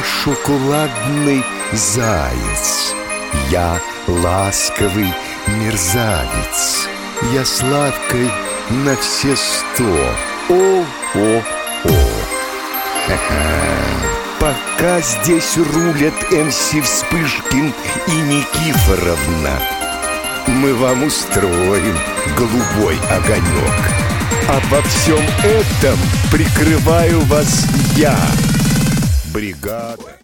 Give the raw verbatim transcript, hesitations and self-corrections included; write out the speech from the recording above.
шоколадный заяц, я ласковый мерзавец, я сладкой на все сто. О-о-о. Пока здесь рулят эм си Вспышкин и Никифоровна, мы вам устроим голубой огонек. Обо всем этом прикрываю вас я, бригада.